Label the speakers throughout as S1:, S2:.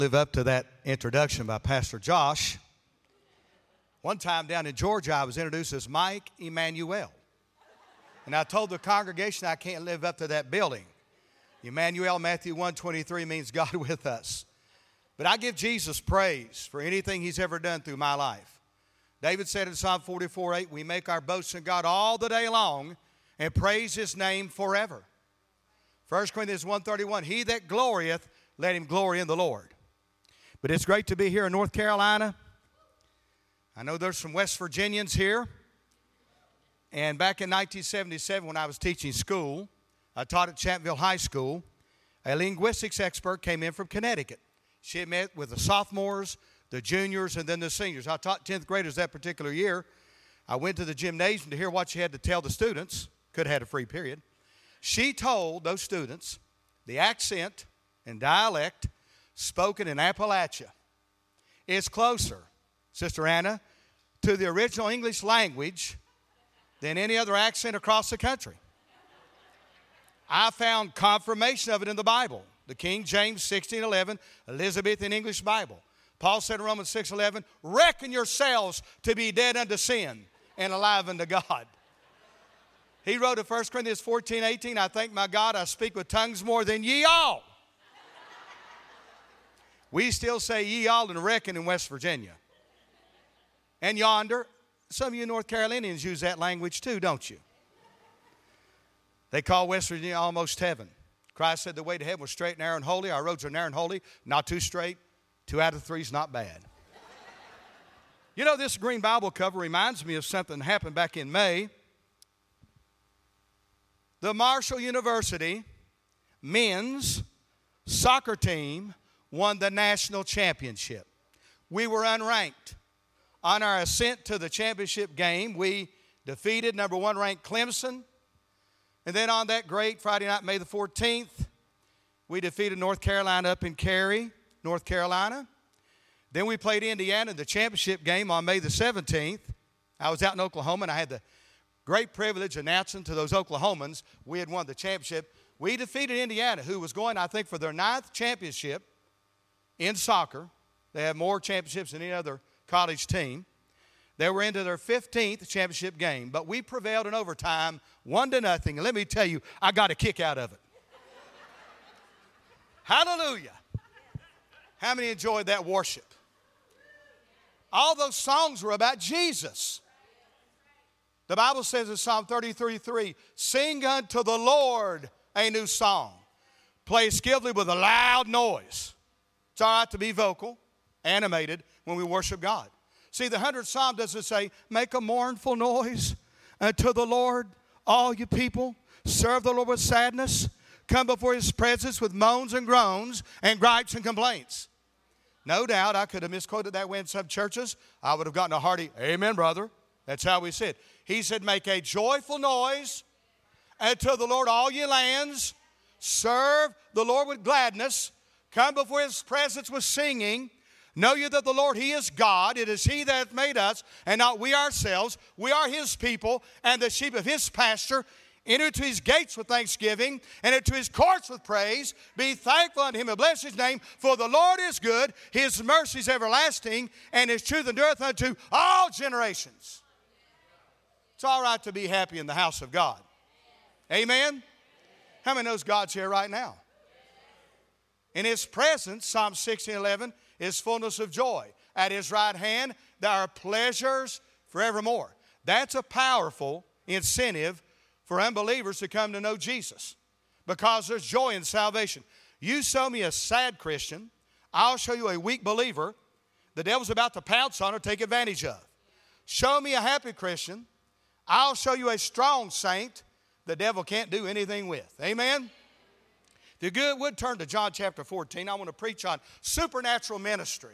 S1: Live up to that introduction by Pastor Josh. One time down in Georgia, I was introduced as Mike Emmanuel. And I told the congregation I can't live up to that billing. Emmanuel, Matthew 1:23 means God with us. But I give Jesus praise for anything he's ever done through my life. David said in Psalm 44:8, we make our boast in God all the day long and praise his name forever. 1 Corinthians 1:31, he that glorieth, let him glory in the Lord. But it's great to be here in North Carolina. I know there's some West Virginians here. And back in 1977 when I was teaching school, I taught at Champville High School. A linguistics expert came in from Connecticut. She had met with the sophomores, the juniors, and then the seniors. I taught 10th graders that particular year. I went to the gymnasium to hear what she had to tell the students. Could have had a free period. She told those students the accent and dialect spoken in Appalachia is closer, Sister Anna, to the original English language than any other accent across the country. I found confirmation of it in the Bible. The King James 16:11, Elizabethan English Bible. Paul said in Romans 6:11, reckon yourselves to be dead unto sin and alive unto God. He wrote in 1 Corinthians 14:18, I thank my God I speak with tongues more than ye all. We still say ye all and reckon in West Virginia. And yonder, some of you North Carolinians use that language too, don't you? They call West Virginia almost heaven. Christ said the way to heaven was straight and narrow and holy. Our roads are narrow and holy, not too straight. 2 out of 3 is not bad. You know, this green Bible cover reminds me of something that happened back in May. The Marshall University men's soccer team won the national championship. We were unranked. On our ascent to the championship game, we defeated number 1 ranked Clemson. And then on that great Friday night, May the 14th, we defeated North Carolina up in Cary, North Carolina. Then we played Indiana in the championship game on May the 17th. I was out in Oklahoma, and I had the great privilege announcing to those Oklahomans we had won the championship. We defeated Indiana, who was going, I think, for their 9th championship in soccer. They have more championships than any other college team. They were into their 15th championship game, but we prevailed in overtime 1-0. And let me tell you, I got a kick out of it. Hallelujah. How many enjoyed that worship? All those songs were about Jesus. The Bible says in Psalm 33:3, sing unto the Lord a new song. Play skillfully with a loud noise. It's all right to be vocal, animated when we worship God. See, the 100th Psalm doesn't say, make a mournful noise unto the Lord, all you people. Serve the Lord with sadness. Come before his presence with moans and groans and gripes and complaints. No doubt I could have misquoted that way in some churches. I would have gotten a hearty, amen, brother. That's how we said. He said, make a joyful noise unto the Lord, all ye lands. Serve the Lord with gladness. Come before his presence with singing. Know ye that the Lord, he is God. It is he that hath made us, and not we ourselves. We are his people, and the sheep of his pasture. Enter into his gates with thanksgiving, and into his courts with praise. Be thankful unto him and bless his name. For the Lord is good, his mercy is everlasting, and his truth endureth unto all generations. It's all right to be happy in the house of God. Amen? How many knows God's here right now? In his presence, Psalm 16:11, is fullness of joy. At his right hand, there are pleasures forevermore. That's a powerful incentive for unbelievers to come to know Jesus, because there's joy in salvation. You show me a sad Christian, I'll show you a weak believer the devil's about to pounce on or take advantage of. Show me a happy Christian, I'll show you a strong saint the devil can't do anything with. Amen? If you would turn to John chapter 14, I want to preach on supernatural ministry.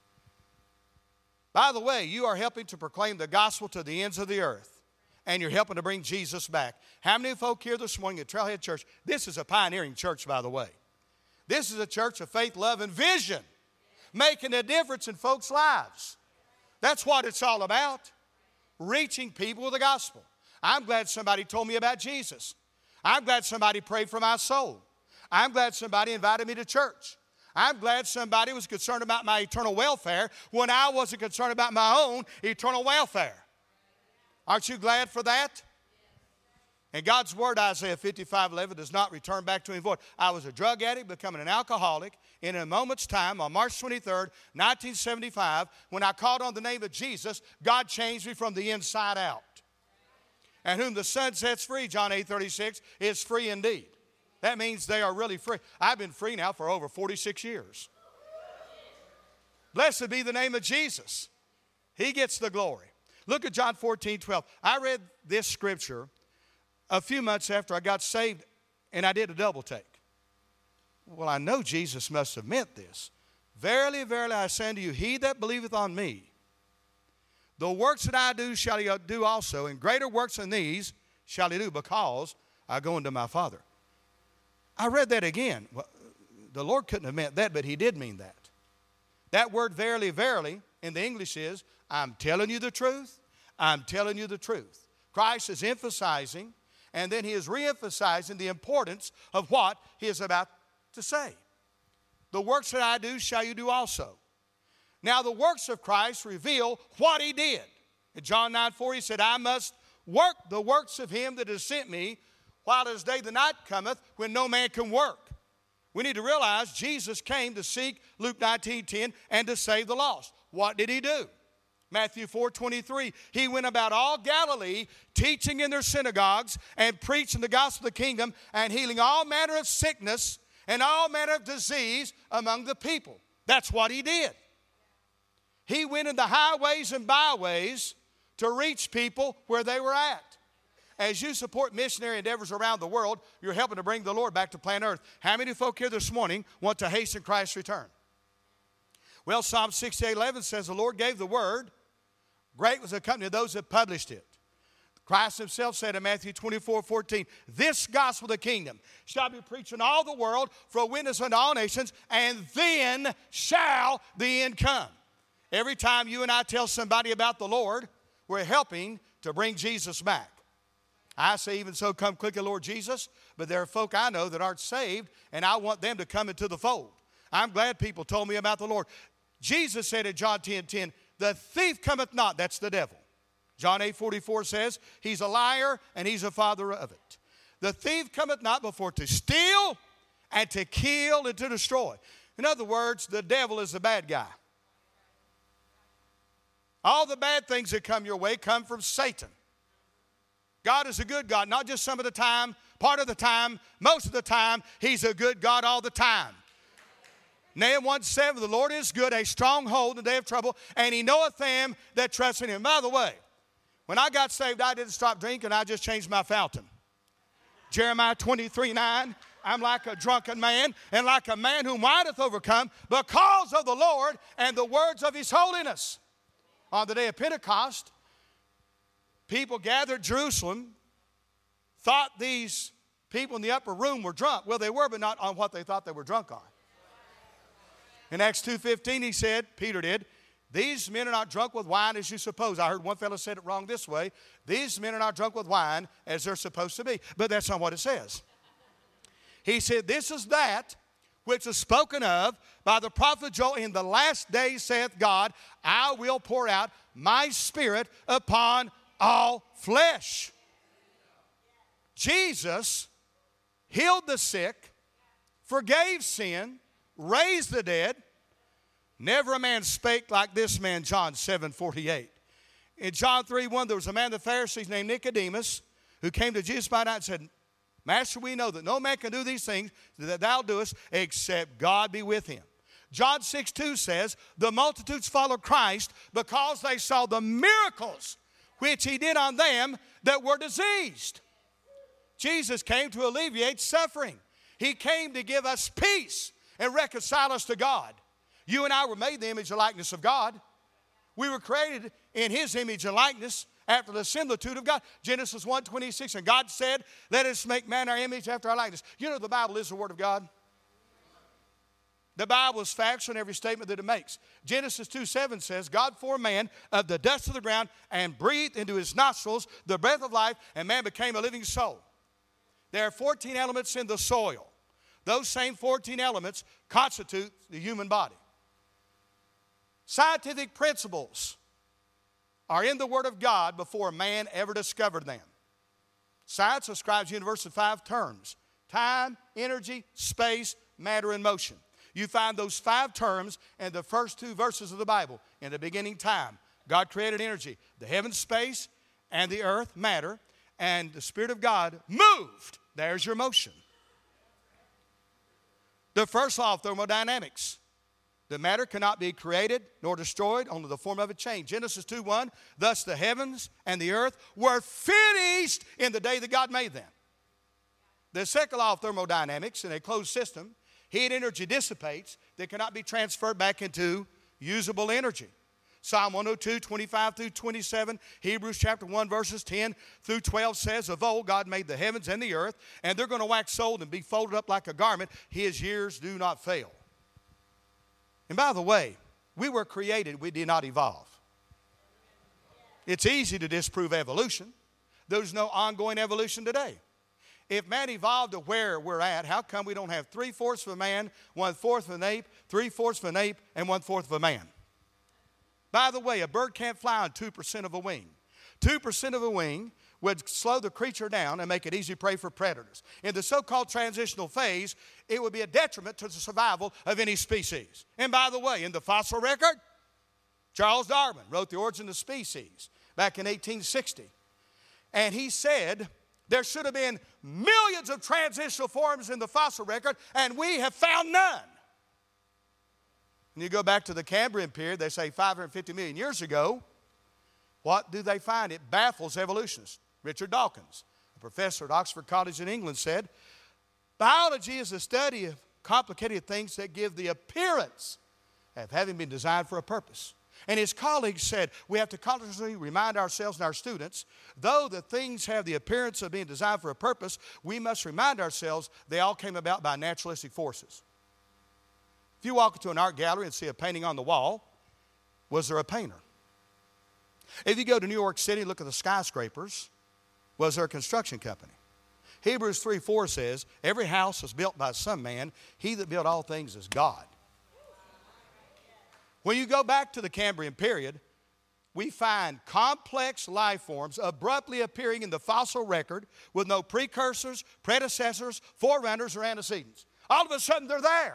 S1: By the way, you are helping to proclaim the gospel to the ends of the earth, and you're helping to bring Jesus back. How many folk here this morning at Trailhead Church? This is a pioneering church, by the way. This is a church of faith, love, and vision, making a difference in folks' lives. That's what it's all about, reaching people with the gospel. I'm glad somebody told me about Jesus. I'm glad somebody prayed for my soul. I'm glad somebody invited me to church. I'm glad somebody was concerned about my eternal welfare when I wasn't concerned about my own eternal welfare. Aren't you glad for that? And God's word, Isaiah 55:11, does not return back to him void. I was a drug addict, becoming an alcoholic. In a moment's time, on March 23rd, 1975, when I called on the name of Jesus, God changed me from the inside out. And whom the Son sets free, John 8:36, is free indeed. That means they are really free. I've been free now for over 46 years. Blessed be the name of Jesus. He gets the glory. Look at John 14:12. I read this scripture a few months after I got saved, and I did a double take. Well, I know Jesus must have meant this. Verily, verily, I say unto you, he that believeth on me, the works that I do shall he do also, and greater works than these shall he do, because I go unto my Father. I read that again. Well, the Lord couldn't have meant that, but he did mean that. That word verily, verily, in the English is, I'm telling you the truth, I'm telling you the truth. Christ is emphasizing, and then he is re-emphasizing the importance of what he is about to say. The works that I do shall you do also. Now the works of Christ reveal what he did. In John 9:4 he said, I must work the works of him that has sent me, while as day the night cometh, when no man can work. We need to realize Jesus came to seek, Luke 19:10, and to save the lost. What did he do? Matthew 4:23, he went about all Galilee, teaching in their synagogues and preaching the gospel of the kingdom and healing all manner of sickness and all manner of disease among the people. That's what he did. He went in the highways and byways to reach people where they were at. As you support missionary endeavors around the world, you're helping to bring the Lord back to planet Earth. How many folk here this morning want to hasten Christ's return? Well, Psalm 68:11 says, the Lord gave the word. Great was the company of those that published it. Christ himself said in Matthew 24:14, this gospel of the kingdom shall be preached in all the world for a witness unto all nations, and then shall the end come. Every time you and I tell somebody about the Lord, we're helping to bring Jesus back. I say, even so, come quickly, Lord Jesus. But there are folk I know that aren't saved, and I want them to come into the fold. I'm glad people told me about the Lord. Jesus said in John 10:10, the thief cometh not, that's the devil. John 8:44 says, he's a liar and he's a father of it. The thief cometh not before to steal and to kill and to destroy. In other words, the devil is the bad guy. All the bad things that come your way come from Satan. God is a good God, not just some of the time, part of the time, most of the time. He's a good God all the time. Nahum 1:7, the Lord is good, a stronghold in the day of trouble, and he knoweth them that trust in him. By the way, when I got saved, I didn't stop drinking, I just changed my fountain. Jeremiah 23:9, I'm like a drunken man, and like a man whom wine hath overcome, because of the Lord and the words of his holiness. On the day of Pentecost, people gathered at Jerusalem, thought these people in the upper room were drunk. Well, they were, but not on what they thought they were drunk on. In Acts 2:15, he said, Peter did, these men are not drunk with wine as you suppose. I heard one fellow said it wrong this way. These men are not drunk with wine as they're supposed to be. But that's not what it says. He said, this is that which is spoken of by the prophet Joel. In the last days saith God, I will pour out my spirit upon all flesh. Jesus healed the sick, forgave sin, raised the dead. Never a man spake like this man, John 7:48. In John 3:1, there was a man of the Pharisees named Nicodemus who came to Jesus by night and said, Master, we know that no man can do these things that thou doest except God be with him. John 6:2 says, the multitudes followed Christ because they saw the miracles which he did on them that were diseased. Jesus came to alleviate suffering. He came to give us peace and reconcile us to God. You and I were made in the image and likeness of God. We were created in his image and likeness after the similitude of God. Genesis 1:26, and God said, let us make man our image after our likeness. You know the Bible is the Word of God. The Bible is factual in every statement that it makes. Genesis 2:7 says, God formed man of the dust of the ground and breathed into his nostrils the breath of life, and man became a living soul. There are 14 elements in the soil. Those same 14 elements constitute the human body. Scientific principles are in the Word of God before man ever discovered them. Science ascribes universe to 5 terms: time, energy, space, matter, and motion. You find those 5 terms in the first 2 verses of the Bible. In the beginning, time. God created energy. The heavens, space, and the earth, matter. And the Spirit of God moved. There's your motion. The first law of thermodynamics. The matter cannot be created nor destroyed, only the form of it changed. Genesis 2:1, thus the heavens and the earth were finished in the day that God made them. The second law of thermodynamics, in a closed system, heat energy dissipates that cannot be transferred back into usable energy. Psalm 102, 25 through 27, Hebrews chapter 1, verses 10 through 12 says, of old God made the heavens and the earth, and they're going to wax old and be folded up like a garment. His years do not fail. And by the way, we were created, we did not evolve. It's easy to disprove evolution. There's no ongoing evolution today. If man evolved to where we're at, how come we don't have 3/4 of a man, 1/4 of an ape, 3/4 of an ape, and 1/4 of a man? By the way, a bird can't fly on 2% of a wing. 2% of a wing would slow the creature down and make it easy prey for predators. In the so-called transitional phase, it would be a detriment to the survival of any species. And by the way, in the fossil record, Charles Darwin wrote The Origin of Species back in 1860. And he said there should have been millions of transitional forms in the fossil record, and we have found none. When you go back to the Cambrian period, they say 550 million years ago, what do they find? It baffles evolutionists. Richard Dawkins, a professor at Oxford College in England, said, biology is the study of complicated things that give the appearance of having been designed for a purpose. And his colleagues said, we have to constantly remind ourselves and our students, though the things have the appearance of being designed for a purpose, we must remind ourselves they all came about by naturalistic forces. If you walk into an art gallery and see a painting on the wall, was there a painter? If you go to New York City and look at the skyscrapers, was there a construction company? Hebrews 3:4 says, every house is built by some man. He that built all things is God. When you go back to the Cambrian period, we find complex life forms abruptly appearing in the fossil record with no precursors, predecessors, forerunners, or antecedents. All of a sudden, they're there.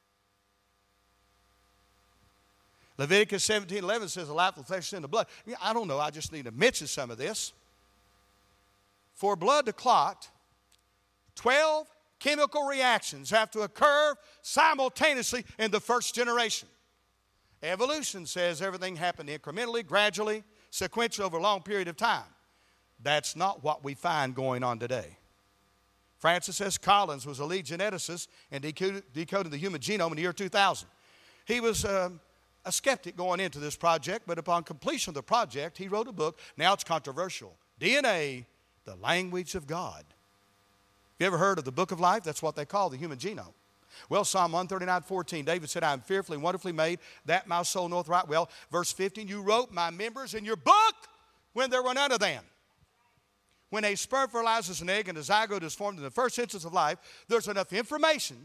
S1: Leviticus 17:11 says, the life of the flesh is in the blood. I don't know, I just need to mention some of this. For blood to clot, 12 chemical reactions have to occur simultaneously in the first generation. Evolution says everything happened incrementally, gradually, sequentially over a long period of time. That's not what we find going on today. Francis S. Collins was a lead geneticist and decoded the human genome in the year 2000. He was a skeptic going into this project, but upon completion of the project, he wrote a book. Now it's controversial. DNA, the language of God. Have you ever heard of the book of life? That's what they call the human genome. Well, Psalm 139:14, David said, I am fearfully and wonderfully made, that my soul knoweth right well. Verse 15, you wrote my members in your book when there were none of them. When a sperm fertilizes an egg and a zygote is formed in the first instance of life, there's enough information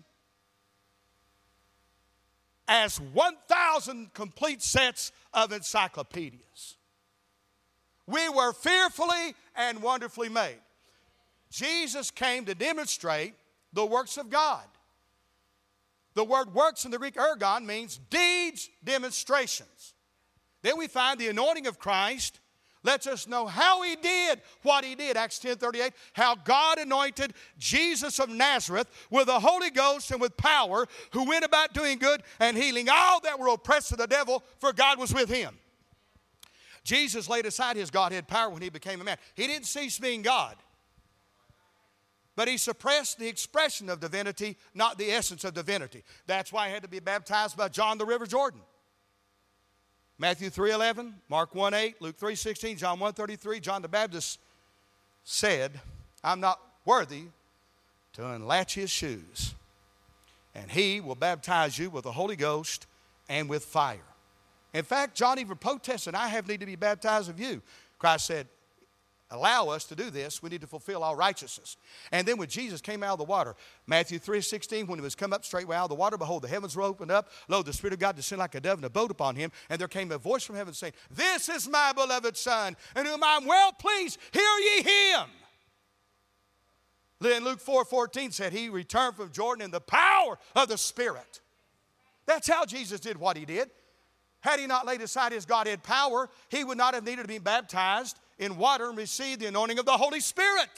S1: as 1,000 complete sets of encyclopedias. We were fearfully and wonderfully made. Jesus came to demonstrate the works of God. The word works in the Greek ergon means deeds, demonstrations. Then we find the anointing of Christ lets us know how he did what he did. Acts 10:38, how God anointed Jesus of Nazareth with the Holy Ghost and with power, who went about doing good and healing all that were oppressed of the devil, for God was with him. Jesus laid aside his Godhead power when he became a man. He didn't cease being God, but he suppressed the expression of divinity, not the essence of divinity. That's why he had to be baptized by John the River Jordan. Matthew 3:11, Mark 1:8, Luke 3:16, John 1:33, John the Baptist said, I'm not worthy to unlatch his shoes, and he will baptize you with the Holy Ghost and with fire. In fact, John even protested, I have need to be baptized of you. Christ said, allow us to do this, we need to fulfill all righteousness. And then when Jesus came out of the water, Matthew 3:16, when he was come up straightway out of the water, behold, the heavens were opened up. Lo, the Spirit of God descended like a dove and abode upon him. And there came a voice from heaven saying, this is my beloved Son, in whom I am well pleased. Hear ye him. Then Luke 4:14 said he returned from Jordan in the power of the Spirit. That's how Jesus did what he did. Had he not laid aside his Godhead power, he would not have needed to be baptized in water and receive the anointing of the Holy Spirit.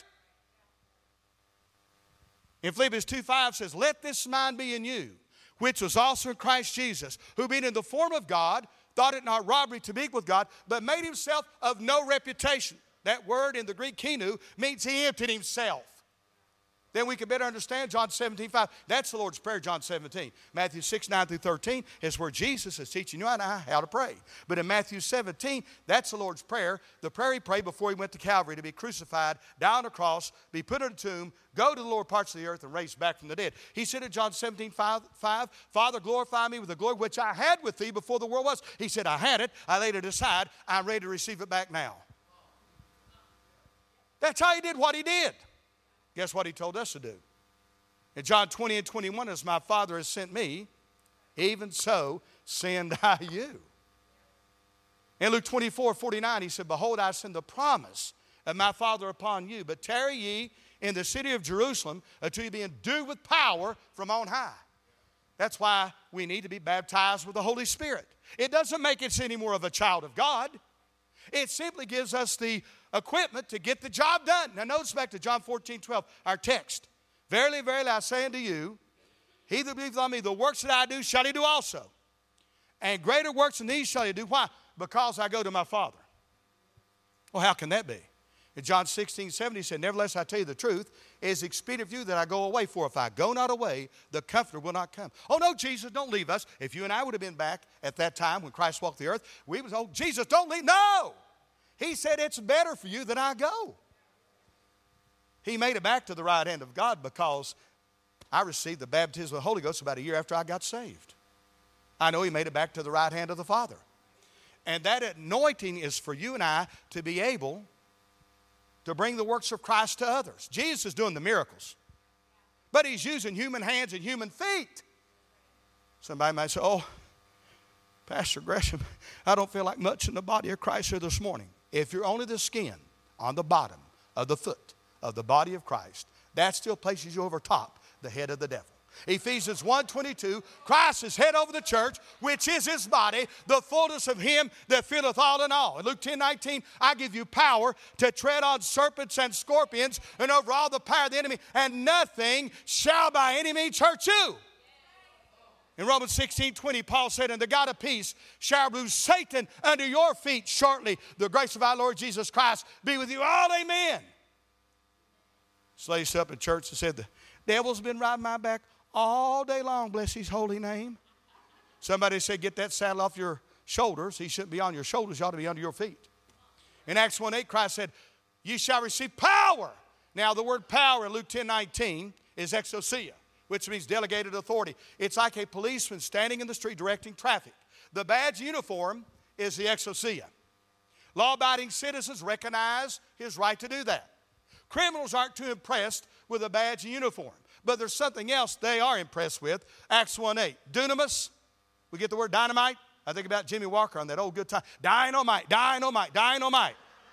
S1: In Philippians 2:5 says, let this mind be in you, which was also in Christ Jesus, who being in the form of God, thought it not robbery to be equal with God, but made himself of no reputation. That word in the Greek kinu means he emptied himself. Then we can better understand John 17:5. That's the Lord's Prayer, John 17. Matthew 6:9-13 is where Jesus is teaching you and I how to pray. But in Matthew 17, that's the Lord's Prayer. The prayer he prayed before he went to Calvary to be crucified, die on a cross, be put in a tomb, go to the lower parts of the earth and raised back from the dead. He said in John 17:5, Father, glorify me with the glory which I had with thee before the world was. He said, I had it, I laid it aside, I'm ready to receive it back now. That's how he did what he did. Guess what he told us to do? In John 20:21, as my Father has sent me, even so send I you. In Luke 24:49, he said, behold, I send the promise of my Father upon you, but tarry ye in the city of Jerusalem until you be endued with power from on high. That's why we need to be baptized with the Holy Spirit. It doesn't make us any more of a child of God. It simply gives us the equipment to get the job done. Now notice back to John 14:12, our text. Verily, verily, I say unto you, he that believeth on me, the works that I do shall he do also. And greater works than these shall he do. Why? Because I go to my Father. Well, how can that be? In John 16:7, he said, nevertheless, I tell you the truth, it is expedient for you that I go away, for if I go not away, the Comforter will not come. Oh, no, Jesus, don't leave us. If you and I would have been back at that time when Christ walked the earth, we would say, oh, Jesus, don't leave. No! He said, it's better for you that I go. He made it back to the right hand of God because I received the baptism of the Holy Ghost about a year after I got saved. I know he made it back to the right hand of the Father. And that anointing is for you and I to be able to bring the works of Christ to others. Jesus is doing the miracles, but he's using human hands and human feet. Somebody might say, oh, Pastor Gresham, I don't feel like much in the body of Christ here this morning. If you're only the skin on the bottom of the foot of the body of Christ, that still places you over top the head of the devil. Ephesians 1:22, Christ is head over the church, which is his body, the fullness of him that filleth all in all. In Luke 10:19, I give you power to tread on serpents and scorpions and over all the power of the enemy, and nothing shall by any means hurt you. In Romans 16:20, Paul said, and the God of peace shall bruise Satan under your feet shortly. The grace of our Lord Jesus Christ be with you all. Amen. This lady stood up in church and said, the devil's been riding my back all day long, bless his holy name. Somebody said, get that saddle off your shoulders. He shouldn't be on your shoulders. He ought to be under your feet. In Acts 1:8, Christ said, you shall receive power. Now, the word power in Luke 10:19 is exousia, which means delegated authority. It's like a policeman standing in the street directing traffic. The badge uniform is the exousia. Law-abiding citizens recognize his right to do that. Criminals aren't too impressed with a badge and uniform, but there's something else they are impressed with. Acts 1:8, dunamis. We get the word dynamite. I think about Jimmy Walker on that old good time. Dynamite, dynamite, dynamite.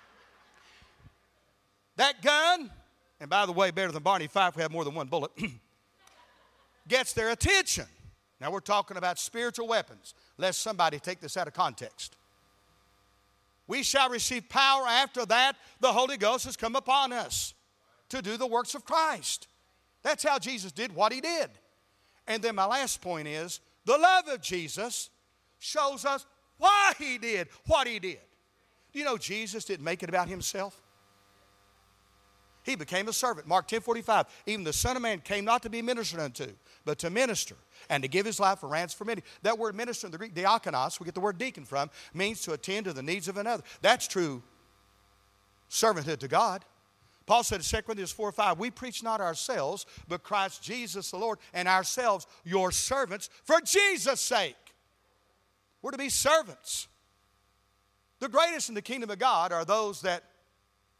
S1: That gun, and by the way, better than Barney Fife, we have more than one bullet, gets their attention. Now we're talking about spiritual weapons, lest somebody take this out of context. We shall receive power. After that, the Holy Ghost has come upon us to do the works of Christ. That's how Jesus did what he did. And then my last point is, the love of Jesus shows us why he did what he did. Do you know Jesus didn't make it about himself? He became a servant. Mark 10:45, even the Son of Man came not to be ministered unto, but to minister and to give his life a ransom for many. That word minister in the Greek, diakonos, we get the word deacon from, means to attend to the needs of another. That's true servanthood to God. Paul said in 2 Corinthians 4:5, we preach not ourselves, but Christ Jesus the Lord, and ourselves your servants for Jesus' sake. We're to be servants. The greatest in the kingdom of God are those that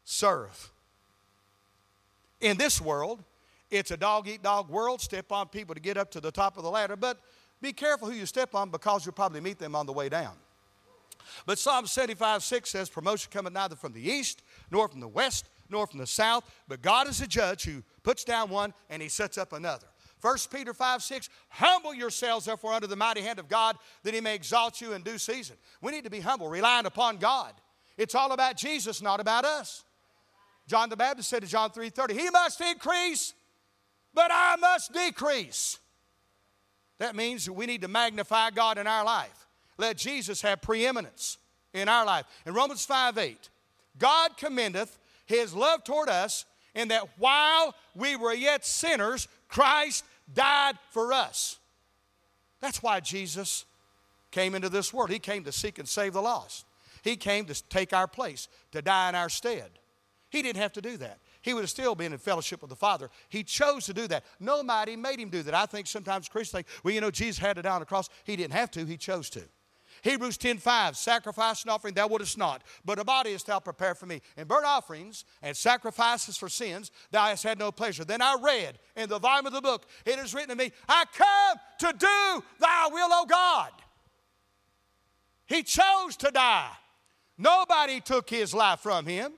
S1: serve. In this world, it's a dog-eat-dog world. Step on people to get up to the top of the ladder. But be careful who you step on, because you'll probably meet them on the way down. But Psalm 75:6 says, promotion cometh neither from the east, nor from the west, nor from the south. But God is a judge who puts down one and he sets up another. 1 Peter 5:6, humble yourselves therefore under the mighty hand of God, that he may exalt you in due season. We need to be humble, relying upon God. It's all about Jesus, not about us. John the Baptist said to John 3:30, he must increase, but I must decrease. That means that we need to magnify God in our life. Let Jesus have preeminence in our life. In Romans 5:8, God commendeth his love toward us, in that while we were yet sinners, Christ died for us. That's why Jesus came into this world. He came to seek and save the lost. He came to take our place, to die in our stead. He didn't have to do that. He would have still been in fellowship with the Father. He chose to do that. Nobody made him do that. I think sometimes Christians think, well, you know, Jesus had it down on the cross. He didn't have to. He chose to. Hebrews 10:5, sacrifice and offering thou wouldest not, but a body hast thou prepared for me. And burnt offerings and sacrifices for sins thou hast had no pleasure. Then I read in the volume of the book, it is written to me, I come to do thy will, O God. He chose to die. Nobody took his life from him.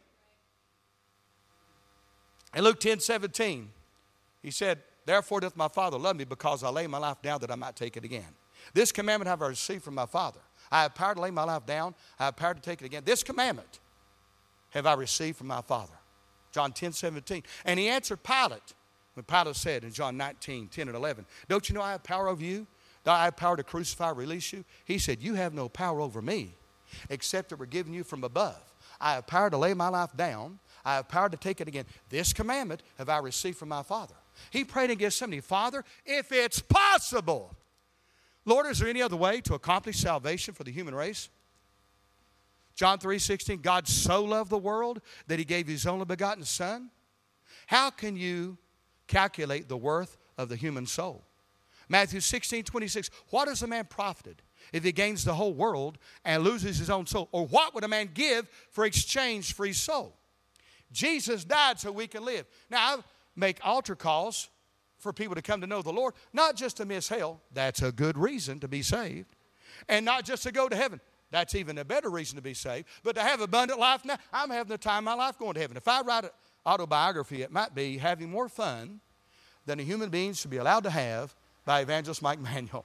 S1: In Luke 10:17, he said, therefore doth my Father love me, because I lay my life down that I might take it again. This commandment have I received from my Father. I have power to lay my life down. I have power to take it again. This commandment have I received from my Father. John 10:17. And he answered Pilate, when Pilate said in John 19:10 and 11, don't you know I have power over you? Do I have power to crucify, release you? He said, you have no power over me, except that we're given you from above. I have power to lay my life down. I have power to take it again. This commandment have I received from my Father. He prayed in Gethsemane, Father, if it's possible, Lord, is there any other way to accomplish salvation for the human race? John 3:16, God so loved the world that he gave his only begotten Son. How can you calculate the worth of the human soul? Matthew 16:26, what is a man profited if he gains the whole world and loses his own soul? Or what would a man give for exchange for his soul? Jesus died so we can live. Now, I make altar calls for people to come to know the Lord, not just to miss hell. That's a good reason to be saved. And not just to go to heaven. That's even a better reason to be saved. But to have abundant life now, I'm having the time of my life going to heaven. If I write an autobiography, it might be having more fun than a human being should be allowed to have by Evangelist Mike Manuel.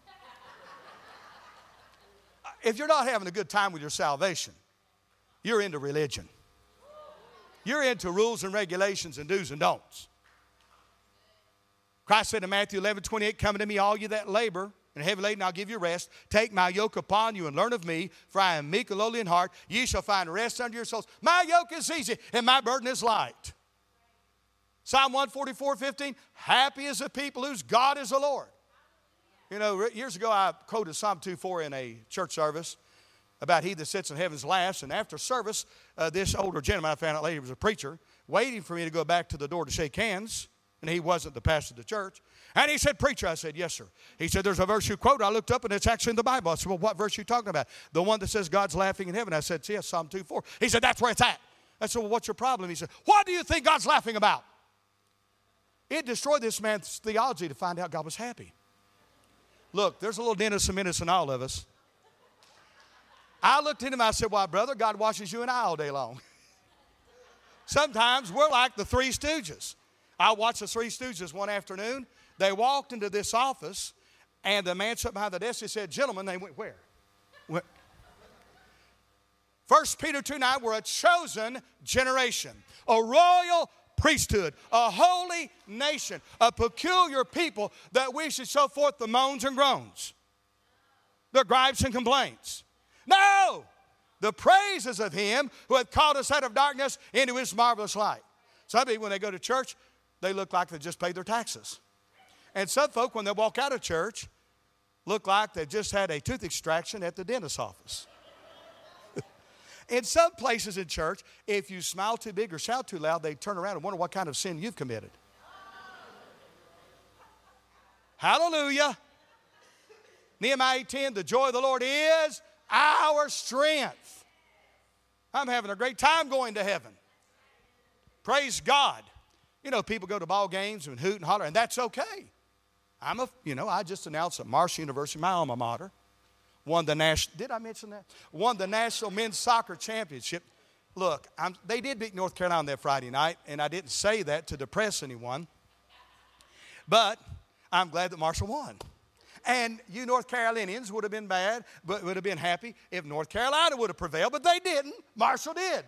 S1: If you're not having a good time with your salvation, you're into religion. You're into rules and regulations and do's and don'ts. Christ said in Matthew 11:28, come to me, all you that labor and heavy laden, I'll give you rest. Take my yoke upon you and learn of me, for I am meek and lowly in heart. Ye shall find rest unto your souls. My yoke is easy and my burden is light. Psalm 144:15, happy is the people whose God is the Lord. You know, years ago I quoted Psalm 2:4 in a church service about he that sits in heaven's last. And after service, this older gentleman, I found out later he was a preacher, waiting for me to go back to the door to shake hands. And he wasn't the pastor of the church. And he said, preacher. I said, yes, sir. He said, there's a verse you quote. I looked up and it's actually in the Bible. I said, well, what verse are you talking about? The one that says God's laughing in heaven. I said, yes, Psalm 2:4. He said, that's where it's at. I said, well, what's your problem? He said, what do you think God's laughing about? It destroyed this man's theology to find out God was happy. Look, there's a little Dennis and Menace in all of us. I looked at him and I said, why, brother, God watches you and I all day long. Sometimes we're like the Three Stooges. I watched the Three Stooges one afternoon. They walked into this office, and the man sat behind the desk. He said, gentlemen, they went, where? 1 Peter 2:9, we're a chosen generation, a royal priesthood, a holy nation, a peculiar people, that we should show forth the moans and groans, the gripes and complaints. No! The praises of him who hath called us out of darkness into his marvelous light. Some people, when they go to church, they look like they just paid their taxes. And some folk, when they walk out of church, look like they just had a tooth extraction at the dentist's office. In some places in church, if you smile too big or shout too loud, they turn around and wonder what kind of sin you've committed. Hallelujah. Nehemiah 8:10, the joy of the Lord is our strength. I'm having a great time going to heaven. Praise God. You know, people go to ball games and hoot and holler, and that's okay. I just announced that Marshall University, my alma mater, won the national men's soccer championship. Look, they did beat North Carolina that Friday night, and I didn't say that to depress anyone. But I'm glad that Marshall won. And you North Carolinians would have been bad, but would have been happy if North Carolina would have prevailed, but they didn't. Marshall did.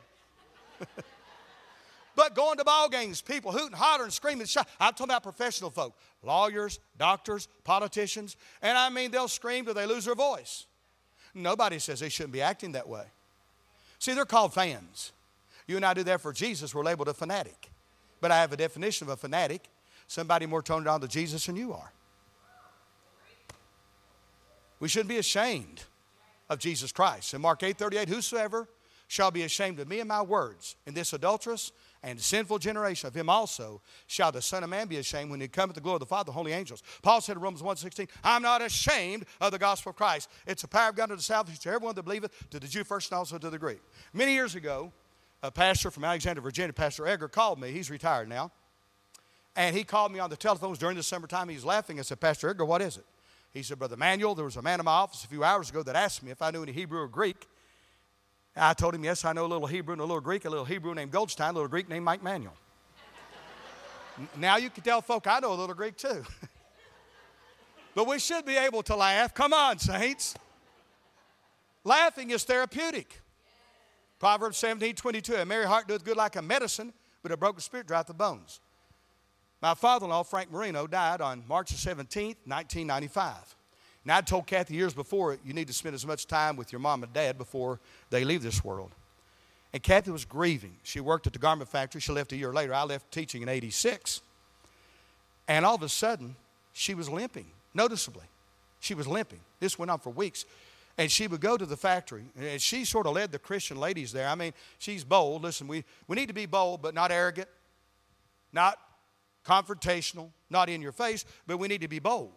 S1: But going to ball games, people hooting, hollering, screaming, shouting. I'm talking about professional folk, lawyers, doctors, politicians. And I mean, they'll scream till they lose their voice. Nobody says they shouldn't be acting that way. See, they're called fans. You and I do that for Jesus. We're labeled a fanatic. But I have a definition of a fanatic. Somebody more toned on to Jesus than you are. We shouldn't be ashamed of Jesus Christ. In Mark 8:38, whosoever shall be ashamed of me and my words in this adulterous and sinful generation, of him also shall the Son of Man be ashamed when he cometh the glory of the Father, the holy angels. Paul said in Romans 1:16, I'm not ashamed of the gospel of Christ. It's the power of God to the salvation to everyone that believeth, to the Jew first and also to the Greek. Many years ago, a pastor from Alexandria, Virginia, Pastor Edgar, called me. He's retired now. And he called me on the telephones during the summertime. He was laughing. I said, Pastor Edgar, what is it? He said, Brother Manuel, there was a man in my office a few hours ago that asked me if I knew any Hebrew or Greek. I told him, yes, I know a little Hebrew and a little Greek, a little Hebrew named Goldstein, a little Greek named Mike Manuel. Now you can tell folk I know a little Greek too. But we should be able to laugh. Come on, saints. Laughing is therapeutic. Proverbs 17:22, a merry heart doeth good like a medicine, but a broken spirit drieth the bones. My father-in-law, Frank Marino, died on March 17th, 1995. Now, I told Kathy years before, you need to spend as much time with your mom and dad before they leave this world. And Kathy was grieving. She worked at the garment factory. She left a year later. I left teaching in 86. And all of a sudden, she was limping, noticeably. She was limping. This went on for weeks. And she would go to the factory, and she sort of led the Christian ladies there. I mean, she's bold. Listen, we need to be bold, but not arrogant, not confrontational, not in your face, but we need to be bold.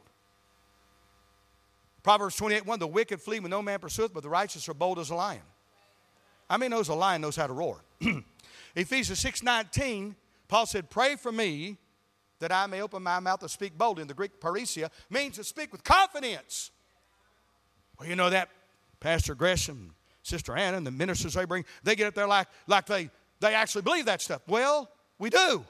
S1: Proverbs 28:1, the wicked flee when no man pursueth, but the righteous are bold as a lion. I mean, knows a lion knows how to roar. Ephesians 6:19, Paul said, pray for me that I may open my mouth to speak boldly. In the Greek, parousia means to speak with confidence. Well, you know that Pastor Gresham, Sister Anna, and the ministers they bring, they get up there like they actually believe that stuff. Well, we do.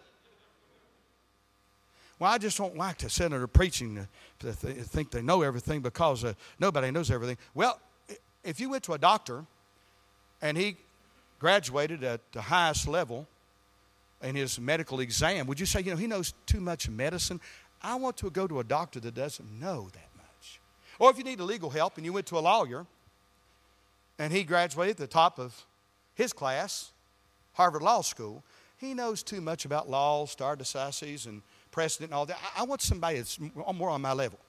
S1: Well, I just don't like to sit under preaching to think they know everything because nobody knows everything. Well, if you went to a doctor and he graduated at the highest level in his medical exam, would you say, he knows too much medicine? I want to go to a doctor that doesn't know that much. Or if you need legal help and you went to a lawyer and he graduated at the top of his class, Harvard Law School, he knows too much about law, stare decisis, and precedent and all that. I want somebody that's more on my level.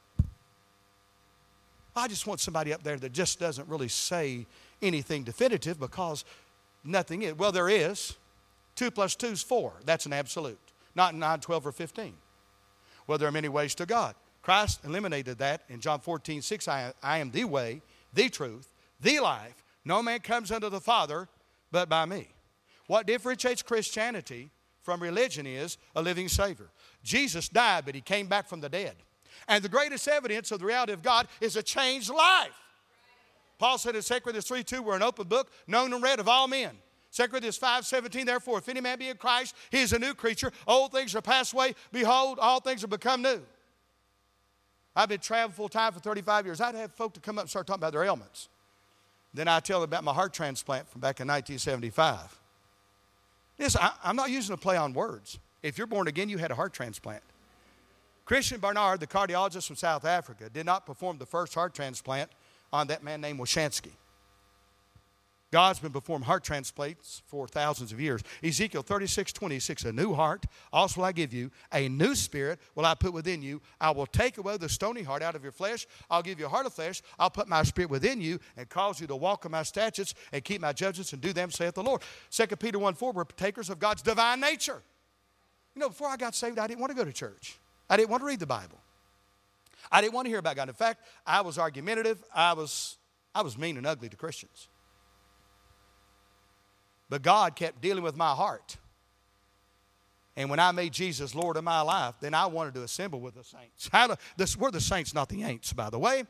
S1: I just want somebody up there that just doesn't really say anything definitive because nothing is. Well, there is. 2 + 2 is 4. That's an absolute. Not 9, 12, or 15. Well, there are many ways to God. Christ eliminated that in John 14:6. I am the way, the truth, the life. No man comes unto the Father but by me. What differentiates Christianity from religion is a living Savior. Jesus died, but he came back from the dead. And the greatest evidence of the reality of God is a changed life. Paul said in 2 Corinthians 3:2, we're an open book, known and read of all men. 2 Corinthians 5:17, therefore, if any man be in Christ, he is a new creature. Old things are passed away. Behold, all things are become new. I've been traveling full time for 35 years. I'd have folk to come up and start talking about their ailments. Then I tell them about my heart transplant from back in 1975. Listen, I'm not using a play on words. If you're born again, you had a heart transplant. Christian Barnard, the cardiologist from South Africa, did not perform the first heart transplant on that man named Washansky. God's been performing heart transplants for thousands of years. Ezekiel 36:26, a new heart also will I give you, a new spirit will I put within you. I will take away the stony heart out of your flesh. I'll give you a heart of flesh. I'll put my spirit within you and cause you to walk in my statutes and keep my judgments and do them, saith the Lord. 2 Peter 1:4, we're partakers of God's divine nature. Before I got saved, I didn't want to go to church. I didn't want to read the Bible. I didn't want to hear about God. In fact, I was argumentative. I was mean and ugly to Christians. But God kept dealing with my heart. And when I made Jesus Lord of my life, then I wanted to assemble with the saints. We're the saints, not the ain'ts, by the way.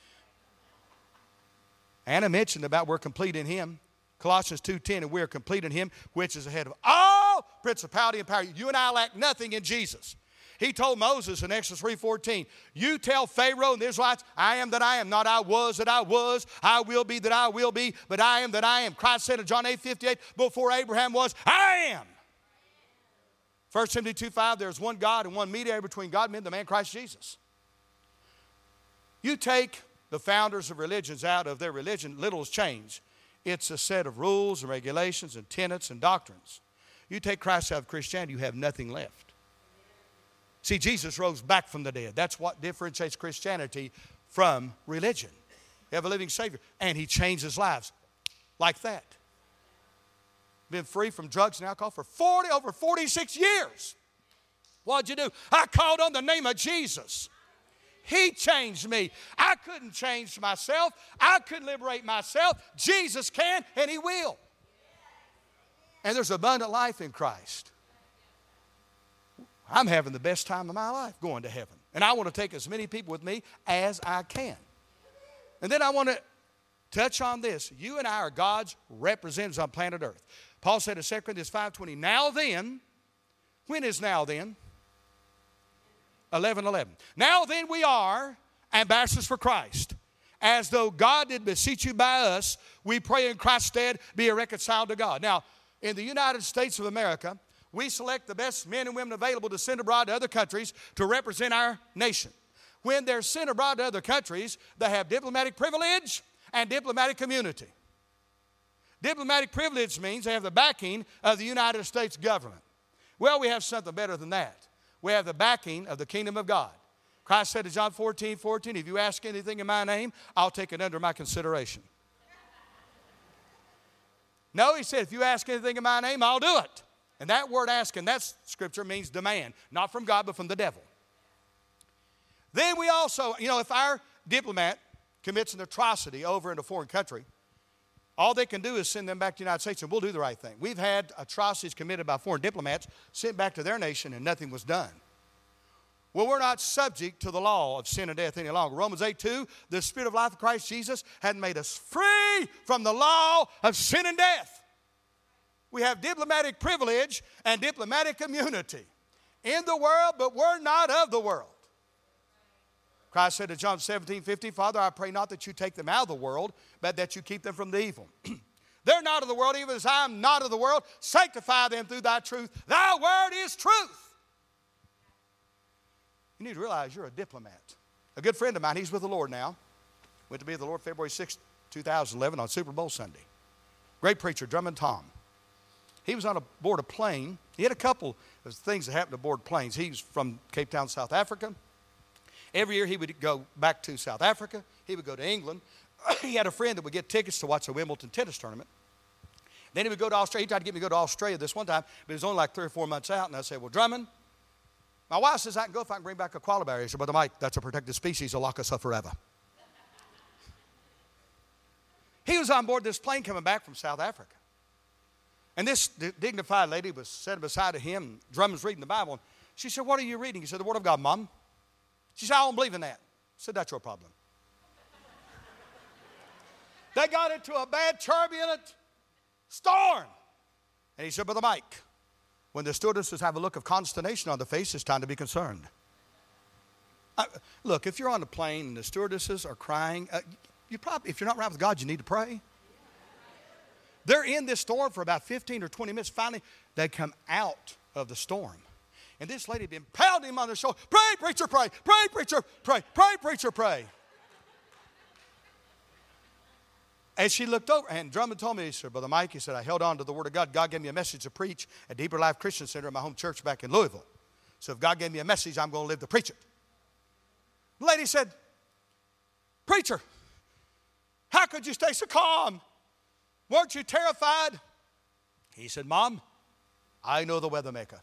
S1: Anna mentioned about we're complete in Him. Colossians 2:10, and we are complete in Him, which is ahead of all principality and power. You and I lack nothing in Jesus. He told Moses in Exodus 3:14, you tell Pharaoh and the Israelites, I am that I am, not I was that I was, I will be that I will be, but I am that I am. Christ said in John 8:58, before Abraham was, I am. 1 Timothy 2:5, there's one God and one mediator between God and men, the man Christ Jesus. You take the founders of religions out of their religion, little has changed. It's a set of rules and regulations and tenets and doctrines. You take Christ out of Christianity, you have nothing left. See, Jesus rose back from the dead. That's what differentiates Christianity from religion. You have a living Savior, and He changes lives like that. Been free from drugs and alcohol for over 46 years. What'd you do? I called on the name of Jesus. He changed me. I couldn't change myself. I couldn't liberate myself. Jesus can, and He will. And there's abundant life in Christ. I'm having the best time of my life going to heaven. And I want to take as many people with me as I can. And then I want to touch on this. You and I are God's representatives on planet Earth. Paul said in 2 Corinthians 5:20, now then, when is now then? 11:11. Now then we are ambassadors for Christ. As though God did beseech you by us, we pray in Christ's stead, be reconciled to God. Now, in the United States of America, we select the best men and women available to send abroad to other countries to represent our nation. When they're sent abroad to other countries, they have diplomatic privilege and diplomatic immunity. Diplomatic privilege means they have the backing of the United States government. Well, we have something better than that. We have the backing of the kingdom of God. Christ said to John 14:14, if you ask anything in my name, I'll take it under my consideration. No, He said, if you ask anything in my name, I'll do it. And that word ask in that scripture means demand, not from God, but from the devil. Then we also, if our diplomat commits an atrocity over in a foreign country, all they can do is send them back to the United States, and we'll do the right thing. We've had atrocities committed by foreign diplomats sent back to their nation, and nothing was done. Well, we're not subject to the law of sin and death any longer. Romans 8:2, the Spirit of life of Christ Jesus had made us free from the law of sin and death. We have diplomatic privilege and diplomatic immunity in the world, but we're not of the world. Christ said to John 17:50, Father, I pray not that you take them out of the world, but that you keep them from the evil. They're not of the world, even as I am not of the world. Sanctify them through thy truth. Thy word is truth. You need to realize you're a diplomat. A good friend of mine, he's with the Lord now. Went to be with the Lord February 6, 2011 on Super Bowl Sunday. Great preacher, Drummond Tom. He was on board a plane. He had a couple of things that happened aboard planes. He was from Cape Town, South Africa. Every year he would go back to South Africa. He would go to England. He had a friend that would get tickets to watch the Wimbledon tennis tournament. Then he would go to Australia. He tried to get me to go to Australia this one time, but it was only like 3 or 4 months out. And I said, well, Drummond, my wife says I can go if I can bring back a koala bear. He said, Brother Mike, that's a protected species. They'll lock us up forever. He was on board this plane coming back from South Africa. And this dignified lady was sitting beside him. Drummond's reading the Bible. She said, what are you reading? He said, the Word of God, Mom. She said, I don't believe in that. I said, that's your problem. They got into a bad, turbulent storm. And he said, Brother Mike, when the stewardesses have a look of consternation on their face, it's time to be concerned. Look, if you're on a plane and the stewardesses are crying, if you're not right with God, you need to pray. They're in this storm for about 15 or 20 minutes. Finally, they come out of the storm. And this lady had been pounding him on the shoulder. Pray, preacher, pray. Pray, preacher, pray. Pray, preacher, pray. And she looked over, and Drummond told me, he said, Brother Mike, he said, I held on to the Word of God. God gave me a message to preach at Deeper Life Christian Center in my home church back in Louisville. So if God gave me a message, I'm going to live to preach it. The lady said, Preacher, how could you stay so calm? Weren't you terrified? He said, Mom, I know the weather maker.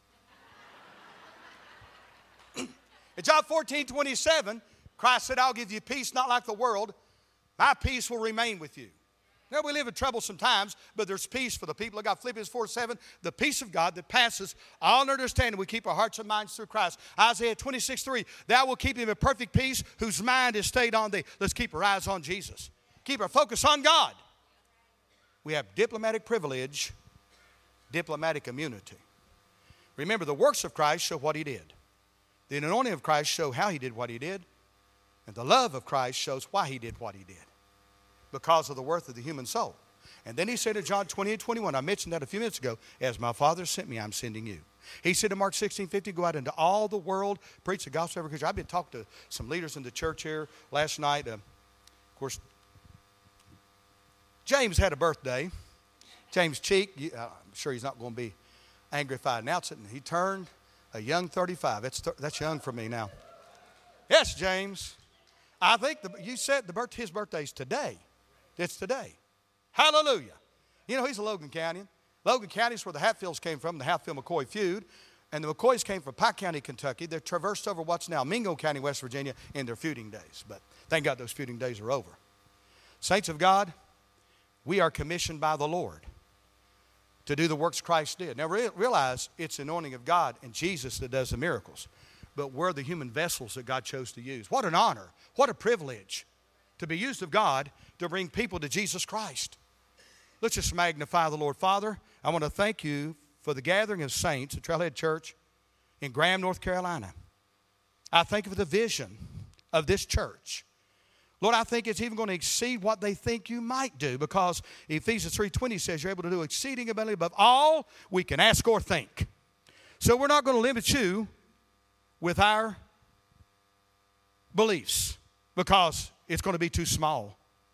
S1: In John 14:27, Christ said, I'll give you peace not like the world. My peace will remain with you. Now, we live in troublesome times, but there's peace for the people of God. Philippians 4:7, the peace of God that passes all understanding. We keep our hearts and minds through Christ. Isaiah 26:3, thou will keep him in perfect peace whose mind is stayed on thee. Let's keep our eyes on Jesus. Keep our focus on God. We have diplomatic privilege, diplomatic immunity. Remember, the works of Christ show what he did. The anointing of Christ show how he did what he did. And the love of Christ shows why he did what he did. Because of the worth of the human soul. And then he said in John 28:21, I mentioned that a few minutes ago, as my Father sent me, I'm sending you. He said in Mark 16:50, go out into all the world, preach the gospel to every creature. I've been talking to some leaders in the church here last night. Of course, James had a birthday. James Cheek, I'm sure he's not going to be angry if I announce it. And he turned a young 35. That's young for me now. Yes, James. I think you said his birthday's today. It's today. Hallelujah. You know, he's a Logan County. Logan County is where the Hatfields came from, the Hatfield-McCoy feud. And the McCoys came from Pike County, Kentucky. They're traversed over what's now Mingo County, West Virginia, in their feuding days. But thank God those feuding days are over. Saints of God, we are commissioned by the Lord to do the works Christ did. Now realize it's the anointing of God and Jesus that does the miracles. But we're the human vessels that God chose to use. What an honor. What a privilege to be used of God to bring people to Jesus Christ. Let's just magnify the Lord. Father, I want to thank you for the gathering of saints at Trailhead Church in Graham, North Carolina. I thank you for the vision of this church. Lord, I think it's even going to exceed what they think you might do, because Ephesians 3:20 says you're able to do exceeding abundantly above all we can ask or think. So we're not going to limit you with our beliefs, because it's going to be too small.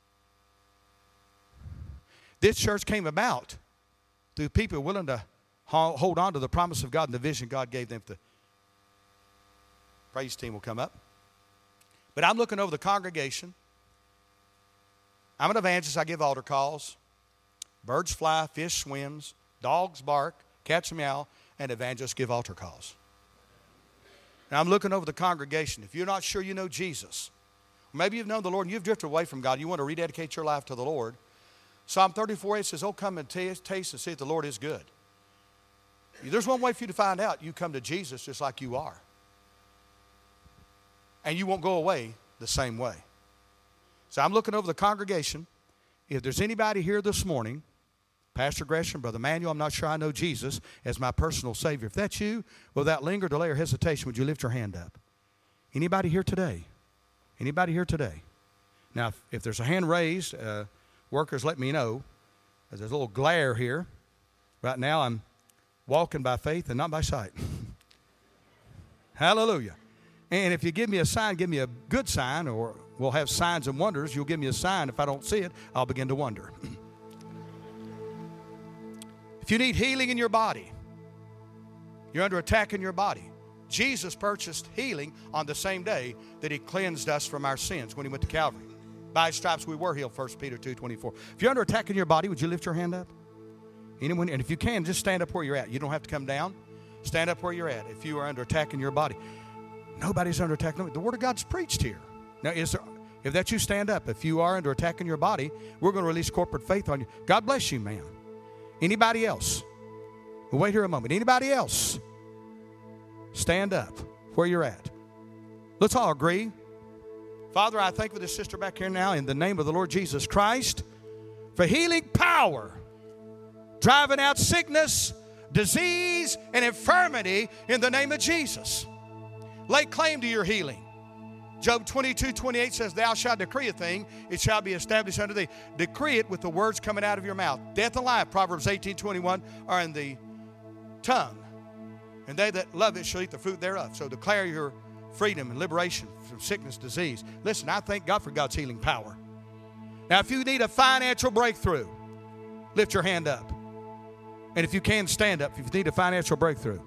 S1: This church came about through people willing to hold on to the promise of God and the vision God gave them. The praise team will come up. But I'm looking over the congregation. I'm an evangelist. I give altar calls. Birds fly, fish swims, dogs bark, cats meow, and evangelists give altar calls. Now I'm looking over the congregation. If you're not sure you know Jesus, maybe you've known the Lord and you've drifted away from God, you want to rededicate your life to the Lord. Psalm 34:8 says, oh, come and taste and see that the Lord is good. There's one way for you to find out. You come to Jesus just like you are. And you won't go away the same way. So I'm looking over the congregation. If there's anybody here this morning, Pastor Gresham, Brother Manuel, I'm not sure I know Jesus as my personal Savior. If that's you, without linger, delay, or hesitation, would you lift your hand up? Anybody here today? Anybody here today? Now, if there's a hand raised, workers let me know. There's a little glare here. Right now I'm walking by faith and not by sight. Hallelujah. And if you give me a sign, give me a good sign, or we'll have signs and wonders. You'll give me a sign. If I don't see it, I'll begin to wonder. If you need healing in your body, you're under attack in your body. Jesus purchased healing on the same day that he cleansed us from our sins when he went to Calvary. By his stripes we were healed, 1 Peter 2:24. If you're under attack in your body, would you lift your hand up? Anyone? And if you can, just stand up where you're at. You don't have to come down. Stand up where you're at if you are under attack in your body. Nobody's under attack. The Word of God's preached here. Now, if that's you, stand up. If you are under attack in your body, we're going to release corporate faith on you. God bless you, ma'am. Anybody else? We'll wait here a moment. Anybody else? Stand up where you're at. Let's all agree. Father, I thank for this sister back here now in the name of the Lord Jesus Christ for healing power, driving out sickness, disease, and infirmity in the name of Jesus. Lay claim to your healing. Job 22:28 says, thou shalt decree a thing, it shall be established unto thee. Decree it with the words coming out of your mouth. Death and life, Proverbs 18:21, are in the tongue, and they that love it shall eat the fruit thereof. So declare your freedom and liberation from sickness, disease. Listen, I thank God for God's healing power. Now, if you need a financial breakthrough, lift your hand up. And if you can, stand up if you need a financial breakthrough.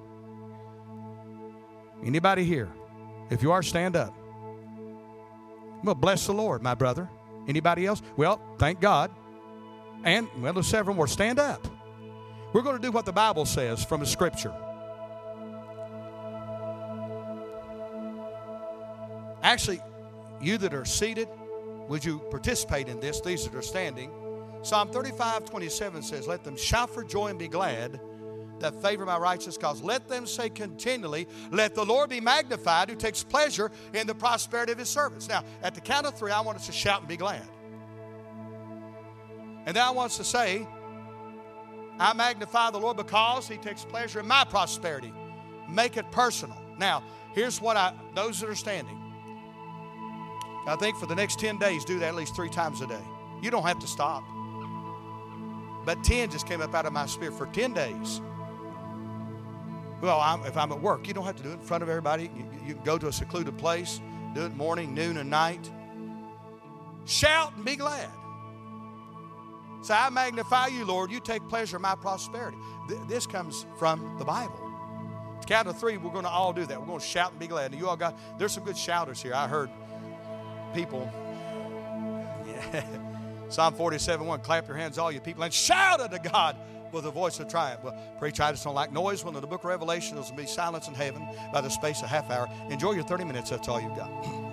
S1: Anybody here? If you are, stand up. Well, bless the Lord, my brother. Anybody else? Well, thank God. And, well, there's several more. Stand up. We're going to do what the Bible says from the Scripture. Actually, you that are seated, would you participate in this? These that are standing, Psalm 35:27 says, let them shout for joy and be glad that favor my righteous cause. Let them say continually, let the Lord be magnified who takes pleasure in the prosperity of his servants. Now, at the count of 3, I want us to shout and be glad. And then I want us to say, I magnify the Lord because he takes pleasure in my prosperity. Make it personal. Now, here's what those that are standing, I think for the next 10 days, do that at least 3 times a day. You don't have to stop. But 10 just came up out of my spirit for 10 days. Well, if I'm at work, you don't have to do it in front of everybody. You can go to a secluded place, do it morning, noon, and night. Shout and be glad. Say, I magnify you, Lord. You take pleasure in my prosperity. This comes from the Bible. Count of 3, we're going to all do that. We're going to shout and be glad. And you all there's some good shouters here. I heard people. Yeah. Psalm 47:1, clap your hands, all you people, and shout unto God with a voice of triumph. Well, preach, I just don't like noise. When in the book of Revelation, there's going to be silence in heaven by the space of half hour. Enjoy your 30 minutes. That's all you've got.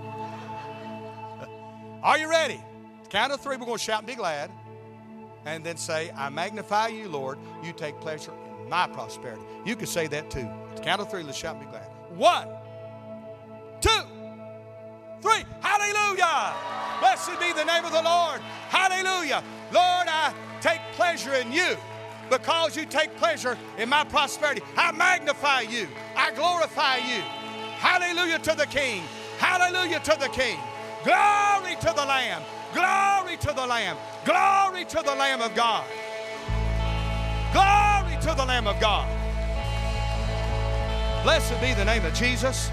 S1: Are you ready? Count of 3, we're going to shout and be glad. And then say, I magnify you, Lord. You take pleasure in my prosperity. You can say that too. Count of 3, let's shout and be glad. 1, 2, 3. Hallelujah. Blessed be the name of the Lord. Hallelujah. Lord, I take pleasure in you because you take pleasure in my prosperity. I magnify you. I glorify you. Hallelujah to the King. Hallelujah to the King. Glory to the Lamb. Glory to the Lamb. Glory to the Lamb of God. Glory to the Lamb of God. Blessed be the name of Jesus.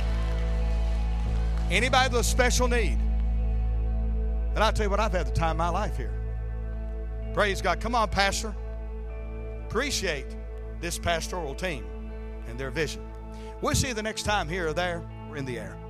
S1: Anybody with a special need? And I'll tell you what, I've had the time of my life here. Praise God. Come on, Pastor. Appreciate this pastoral team and their vision. We'll see you the next time here or there or in the air.